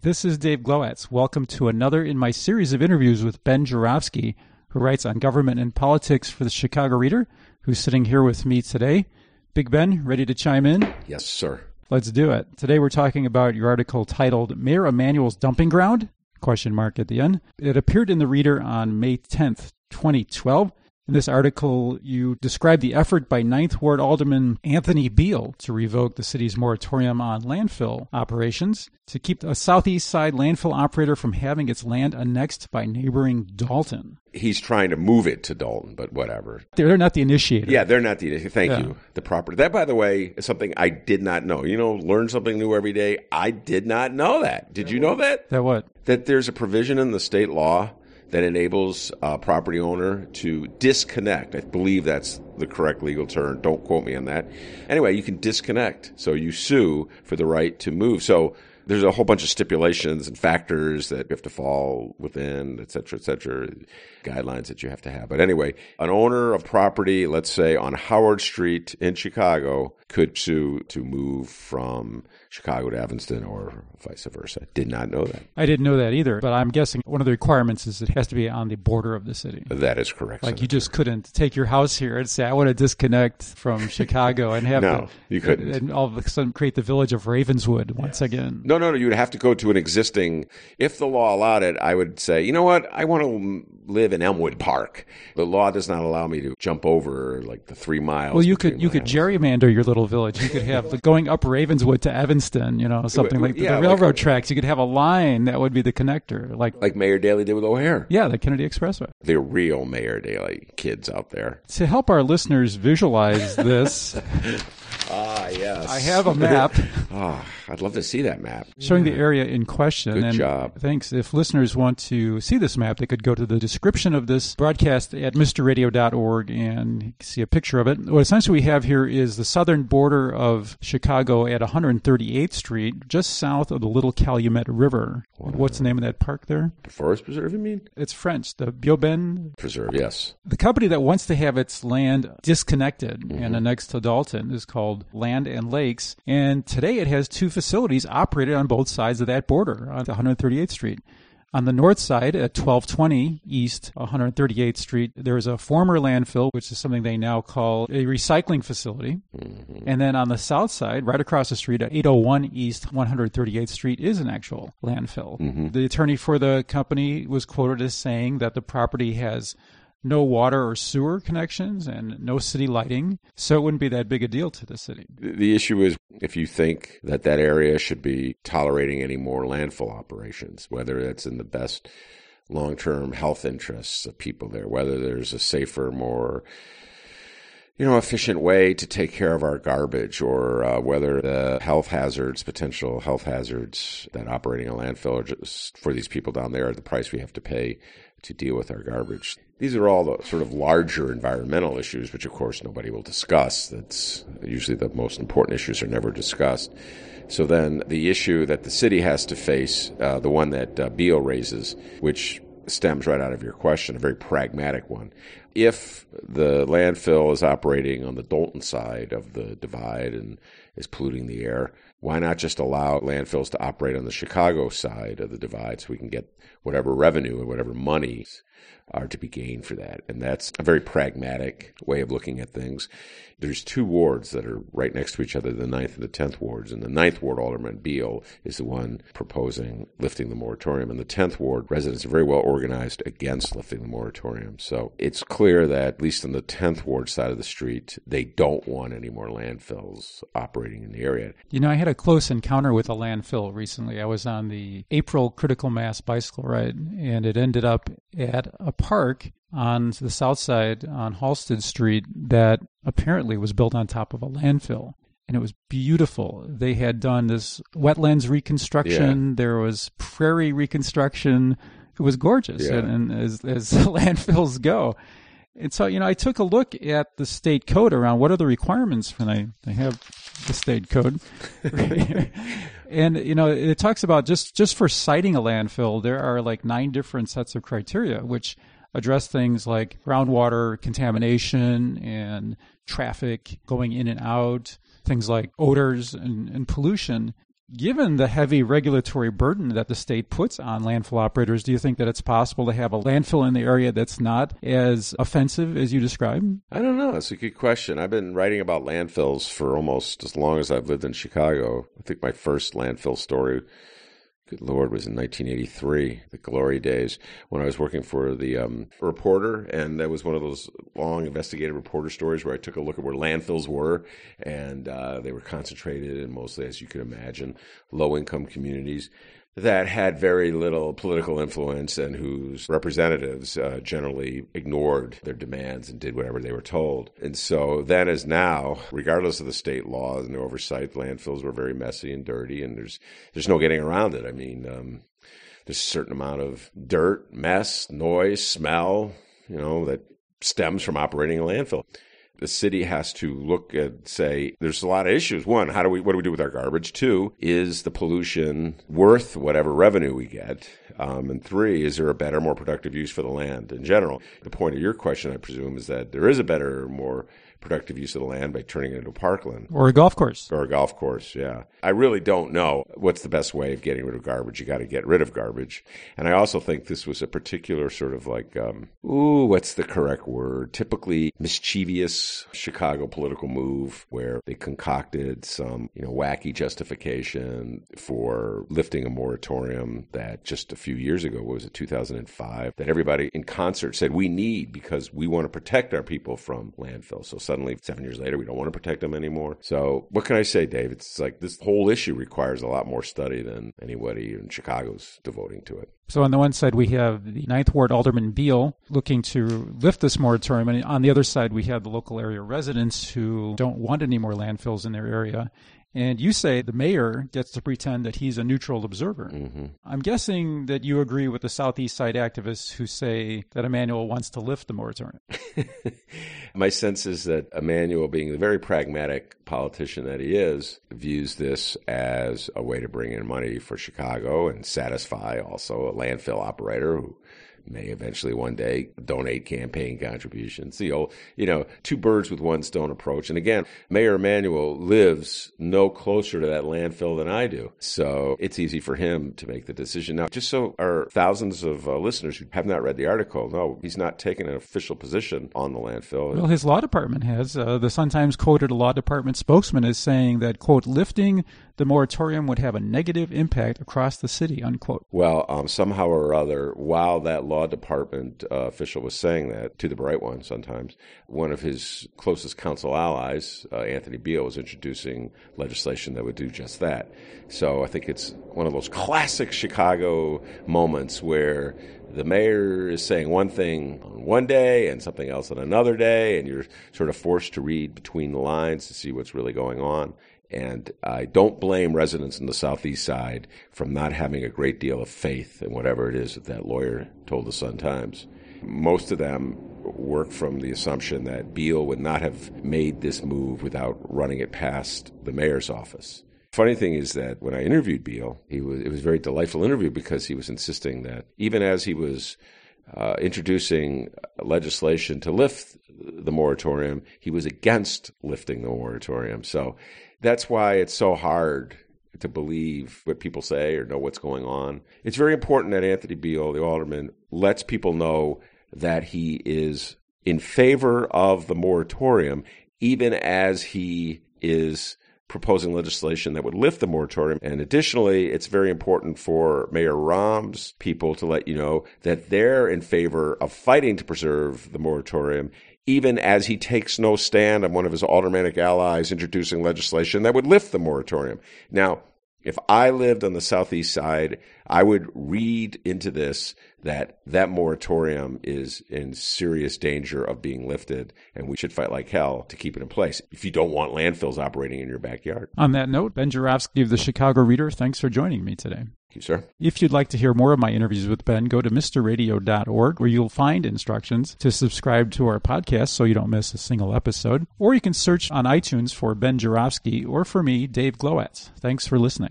This is Dave Glowacz. Welcome to another in my series of interviews with Ben Joravsky, who writes on government and politics for the Chicago Reader, who's sitting here with me today. Big Ben, ready to chime in? Yes, sir. Let's do it. Today we're talking about your article titled Mayor Emanuel's Dumping Ground? Question mark at the end. It appeared in the Reader on May 10th, 2012. In this article, you describe the effort by 9th Ward Alderman Anthony Beale to revoke the city's moratorium on landfill operations to keep a southeast side landfill operator from having its land annexed by neighboring Dalton. He's trying to move it to Dalton, but whatever. They're not the initiator. Yeah, they're not the initiator. Thank you. The property. That, by the way, is something I did not know. You know, learn something new every day. I did not know that. Did you know that? That what? That there's a provision in the state law that enables a property owner to disconnect. I believe that's the correct legal term. Don't quote me on that. Anyway, you can disconnect. So you sue for the right to move. So there's a whole bunch of stipulations and factors that you have to fall within, et cetera, guidelines that you have to have. But anyway, an owner of property, let's say on Howard Street in Chicago, could sue to move from Chicago to Evanston or vice versa. Did not know that. I didn't know that either, but I'm guessing one of the requirements is it has to be on the border of the city. That is correct. Like Senator. You just couldn't take your house here and say, I want to disconnect from Chicago and have No, you couldn't. And all of a sudden create the village of Ravenswood once again. No. You would have to go to an existing, if the law allowed it, I would say, you know what, I want to live in Elmwood Park. The law does not allow me to jump over like the 3 miles. Well, you could gerrymander your little village. You could have going up Ravenswood to Evanston, something like the railroad tracks. You could have a line that would be the connector. Like Mayor Daley did with O'Hare. Yeah, the Kennedy Expressway. The real Mayor Daley kids out there. To help our listeners visualize this... Yes. I have a map. I'd love to see that map. Showing the area in question. Good job. Thanks. If listeners want to see this map, they could go to the description of this broadcast at mrradio.org and see a picture of it. What essentially we have here is the southern border of Chicago at 138th Street, just south of the Little Calumet River. Wow. What's the name of that park there? The Forest Preserve, you mean? It's French, the Biobin Preserve, yes. The company that wants to have its land disconnected and annexed to Dalton is called Land and Lakes, and today it has 2 facilities operated on both sides of that border on 138th Street. On the north side, at 1220 East 138th Street, there is a former landfill, which is something they now call a recycling facility. Mm-hmm. And then on the south side, right across the street at 801 East 138th Street, is an actual landfill. Mm-hmm. The attorney for the company was quoted as saying that the property has no water or sewer connections and no city lighting, so it wouldn't be that big a deal to the city. The issue is if you think that area should be tolerating any more landfill operations, whether it's in the best long-term health interests of people there, whether there's a safer, more efficient way to take care of our garbage, or whether the potential health hazards that operating a landfill are just for these people down there are the price we have to pay to deal with our garbage. These are all the sort of larger environmental issues, which of course nobody will discuss. That's usually the most important issues are never discussed. So then the issue that the city has to face, the one that Beale raises, which stems right out of your question, a very pragmatic one. If the landfill is operating on the Dalton side of the divide and is polluting the air, why not just allow landfills to operate on the Chicago side of the divide so we can get whatever revenue and whatever money are to be gained for that? And that's a very pragmatic way of looking at things. There's 2 wards that are right next to each other, the 9th and the 10th wards, and the 9th ward Alderman Beale is the one proposing lifting the moratorium, and the 10th ward residents are very well organized against lifting the moratorium. So it's clear that, at least on the 10th ward side of the street, they don't want any more landfills operating in the area. I had a close encounter with a landfill recently. I was on the April Critical Mass bicycle ride, and it ended up at a park on the south side on Halsted Street that apparently was built on top of a landfill. And it was beautiful. They had done this wetlands reconstruction. Yeah. There was prairie reconstruction. It was gorgeous, and as landfills go. And so, I took a look at the state code around what are the requirements when I have the state code. And, it talks about just for siting a landfill, there are like 9 different sets of criteria, which address things like groundwater contamination and traffic going in and out, things like odors and pollution. Given the heavy regulatory burden that the state puts on landfill operators, do you think that it's possible to have a landfill in the area that's not as offensive as you described? I don't know. That's a good question. I've been writing about landfills for almost as long as I've lived in Chicago. I think my first landfill story, good Lord, was in 1983, the glory days, when I was working for the Reporter, and that was one of those long investigative reporter stories where I took a look at where landfills were, and they were concentrated in mostly, as you could imagine, low-income communities that had very little political influence and whose representatives generally ignored their demands and did whatever they were told. And so then as now, regardless of the state laws and the oversight, landfills were very messy and dirty, and there's no getting around it. I mean, there's a certain amount of dirt, mess, noise, smell, that stems from operating a landfill. The city has to look and say, there's a lot of issues. One, what do we do with our garbage? Two, is the pollution worth whatever revenue we get? And three, is there a better, more productive use for the land in general? The point of your question, I presume, is that there is a better, more productive use of the land by turning it into a parkland. Or a golf course. Or a golf course, yeah. I really don't know what's the best way of getting rid of garbage. You got to get rid of garbage. And I also think this was a particular sort of like, what's the correct word? Typically mischievous Chicago political move where they concocted some, wacky justification for lifting a moratorium that just a few years ago, 2005, that everybody in concert said we need because we want to protect our people from landfill. So suddenly, 7 years later, we don't want to protect them anymore. So what can I say, Dave? It's like this whole issue requires a lot more study than anybody in Chicago's devoting to it. So on the one side, we have the Ninth Ward Alderman Beal looking to lift this moratorium. And on the other side, we have the local area residents who don't want any more landfills in their area. And you say the mayor gets to pretend that he's a neutral observer. Mm-hmm. I'm guessing that you agree with the Southeast Side activists who say that Emanuel wants to lift the moratorium. My sense is that Emanuel, being the very pragmatic politician that he is, views this as a way to bring in money for Chicago and satisfy also a landfill operator who may eventually one day donate campaign contributions. The old, two birds with one stone approach. And again, Mayor Emanuel lives no closer to that landfill than I do. So it's easy for him to make the decision. Now, just so our thousands of listeners who have not read the article, no, he's not taking an official position on the landfill. Well, his law department has. The Sun-Times quoted a law department spokesman as saying that, quote, lifting the moratorium would have a negative impact across the city, unquote. Well, somehow or other, while that law department official was saying that to the Bright One Sun-Times, one of his closest council allies, Anthony Beal, was introducing legislation that would do just that. So I think it's one of those classic Chicago moments where the mayor is saying one thing on one day and something else on another day, and you're sort of forced to read between the lines to see what's really going on. And I don't blame residents in the Southeast Side from not having a great deal of faith in whatever it is that lawyer told the Sun-Times. Most of them work from the assumption that Beal would not have made this move without running it past the mayor's office. Funny thing is that when I interviewed Beal, it was a very delightful interview because he was insisting that even as he was introducing legislation to lift the moratorium, he was against lifting the moratorium. So that's why it's so hard to believe what people say or know what's going on. It's very important that Anthony Beal, the alderman, lets people know that he is in favor of the moratorium, even as he is proposing legislation that would lift the moratorium. And additionally, it's very important for Mayor Rahm's people to let you know that they're in favor of fighting to preserve the moratorium, even as he takes no stand on one of his aldermanic allies introducing legislation that would lift the moratorium. Now, if I lived on the Southeast Side, I would read into this that moratorium is in serious danger of being lifted, and we should fight like hell to keep it in place if you don't want landfills operating in your backyard. On that note, Ben Joravsky of the Chicago Reader, thanks for joining me today. Thank you, sir. If you'd like to hear more of my interviews with Ben, go to MrRadio.org, where you'll find instructions to subscribe to our podcast so you don't miss a single episode. Or you can search on iTunes for Ben Joravsky or for me, Dave Glowacz. Thanks for listening.